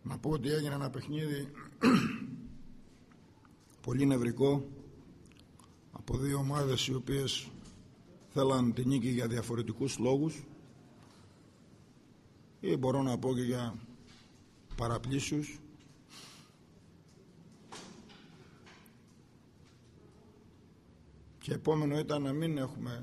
Να πω ότι έγινε ένα παιχνίδι πολύ νευρικό από δύο ομάδες οι οποίες θέλαν την νίκη για διαφορετικούς λόγους ή μπορώ να πω και για παραπλήσιους. Και επόμενο ήταν να μην έχουμε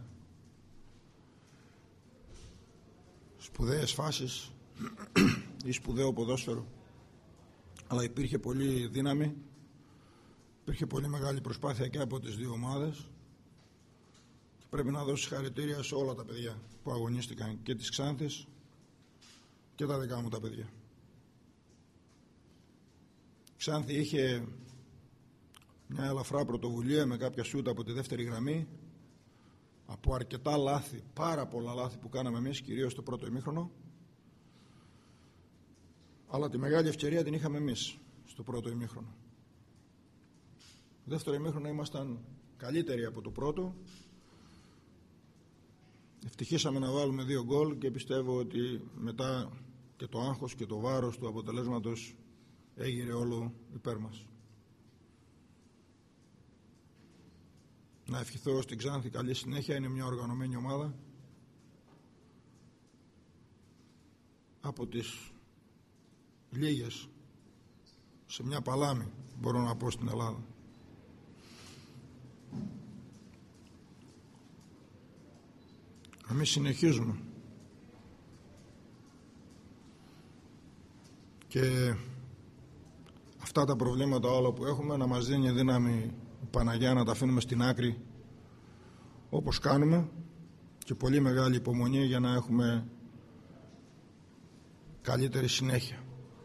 σπουδαίες φάσεις ή σπουδαίο ποδόσφαιρο, αλλά υπήρχε πολύ δύναμη, υπήρχε πολύ μεγάλη προσπάθεια και από τις δύο ομάδες και πρέπει να δώσω συγχαρητήρια σε όλα τα παιδιά που αγωνίστηκαν, και της Ξάνθης και τα δικά μου τα παιδιά. Η Ξάνθη είχε μια ελαφρά πρωτοβουλία με κάποια σούτα από τη δεύτερη γραμμή, από αρκετά λάθη, πάρα πολλά λάθη που κάναμε εμείς, κυρίως στο πρώτο ημίχρονο, αλλά τη μεγάλη ευκαιρία την είχαμε εμείς στο πρώτο ημίχρονο. Το δεύτερο ημίχρονο ήμασταν καλύτεροι από το πρώτο, ευτυχήσαμε να βάλουμε 2 γκολ και πιστεύω ότι μετά και το άγχος και το βάρος του αποτελέσματος έγειρε όλο υπέρ μας. Να ευχηθώ στην Ξάνθη καλή συνέχεια, είναι μια οργανωμένη ομάδα, από τις λίγες σε μια παλάμη μπορώ να πω στην Ελλάδα. Εμείς συνεχίζουμε και αυτά τα προβλήματα όλα που έχουμε να μας δίνει δύναμη η Παναγιά να τα αφήνουμε στην άκρη όπως κάνουμε, και πολύ μεγάλη υπομονή για να έχουμε καλύτερη συνέχεια.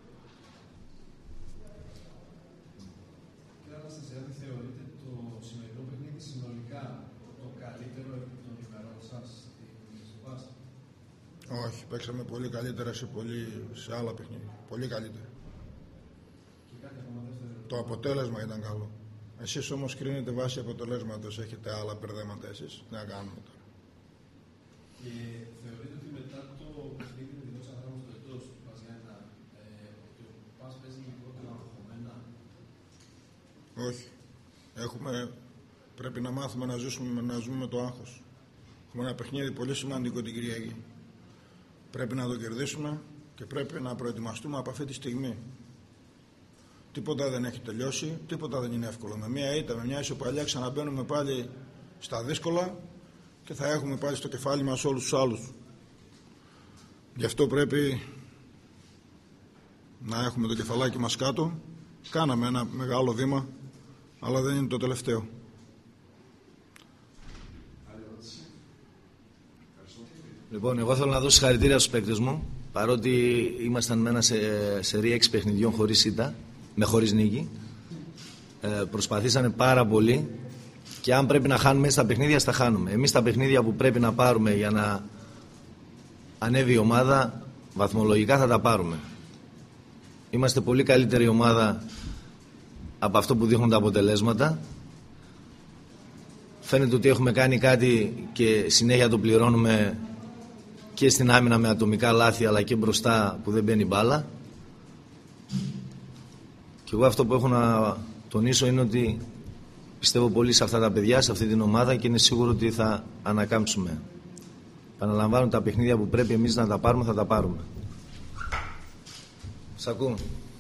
Κύριε Αναστασιάδη, θεωρείτε το σημερινό παιχνίδι συνολικά το καλύτερο επί των ημερών σας στην βάση? Όχι, παίξαμε πολύ καλύτερα σε άλλα παιχνίδια. Πολύ καλύτερα. Το αποτέλεσμα ήταν καλό. Εσείς όμως κρίνετε βάσει αποτελέσματος, έχετε άλλα μπερδέματα εσείς. Τι να κάνουμε τώρα. Και θεωρείτε ότι μετά το παιχνίδι με τη Δόξα Δράμου στο εκτός του Παζιάννα, ότι ο ΠΑΣ παίζει λιγότερο αγχωμένα? Όχι. Πρέπει να μάθουμε να ζούμε με το άγχος. Έχουμε ένα παιχνίδι πολύ σημαντικό την Κυριακή. Πρέπει να το κερδίσουμε και πρέπει να προετοιμαστούμε από αυτή τη στιγμή. Τίποτα δεν έχει τελειώσει, τίποτα δεν είναι εύκολο. Με μια ήττα, με μια ισοπαλία ξαναμπαίνουμε πάλι στα δύσκολα και θα έχουμε πάλι στο κεφάλι μας όλους τους άλλους. Γι' αυτό πρέπει να έχουμε το κεφαλάκι μας κάτω. Κάναμε ένα μεγάλο βήμα, αλλά δεν είναι το τελευταίο. Λοιπόν, εγώ θέλω να δώσω συγχαρητήρια στους παίκτες μου, παρότι ήμασταν με ένα σερί 6 παιχνιδιών χωρίς ήττα, χωρίς νίκη. Προσπαθήσανε πάρα πολύ και αν πρέπει να χάνουμε στα παιχνίδια, στα χάνουμε. Εμείς τα παιχνίδια που πρέπει να πάρουμε για να ανέβει η ομάδα, βαθμολογικά θα τα πάρουμε. Είμαστε πολύ καλύτερη ομάδα από αυτό που δείχνουν τα αποτελέσματα. Φαίνεται ότι έχουμε κάνει κάτι και συνέχεια το πληρώνουμε και στην άμυνα με ατομικά λάθη, αλλά και μπροστά που δεν μπαίνει μπάλα. Και εγώ αυτό που έχω να τονίσω είναι ότι πιστεύω πολύ σε αυτά τα παιδιά, σε αυτή την ομάδα, και είναι σίγουρο ότι θα ανακάμψουμε. Επαναλαμβάνω, τα παιχνίδια που πρέπει εμείς να τα πάρουμε, θα τα πάρουμε. Σ' ακούω.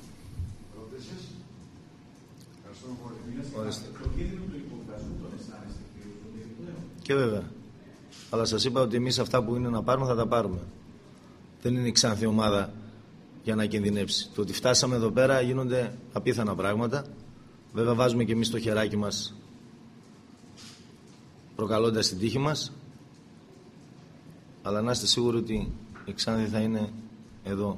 Και βέβαια. Αλλά σας είπα ότι εμείς αυτά που είναι να πάρουμε, θα τα πάρουμε. Δεν είναι η Ξάνθη ομάδα για να κινδυνεύσει. Το ότι φτάσαμε εδώ πέρα γίνονται απίθανα πράγματα. Βέβαια βάζουμε και εμείς το χεράκι μας προκαλώντας την τύχη μας. Αλλά να είστε σίγουροι ότι η Ξάνθη θα είναι εδώ.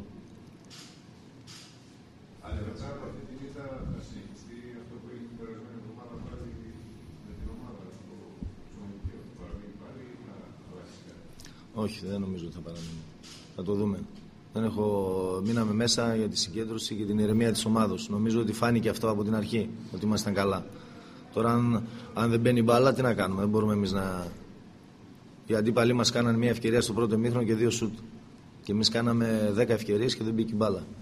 Όχι, δεν νομίζω ότι θα παραμείνει. Θα το δούμε. Μείναμε μέσα για τη συγκέντρωση και την ηρεμία της ομάδος. Νομίζω ότι φάνηκε αυτό από την αρχή, ότι ήμασταν καλά. Τώρα αν δεν μπαίνει μπάλα, τι να κάνουμε. Δεν μπορούμε εμείς να... Οι αντίπαλοι μας κάνανε μια ευκαιρία στο πρώτο ημίχρονο και 2 σουτ. Και εμείς κάναμε 10 ευκαιρίες και δεν μπήκε η μπάλα.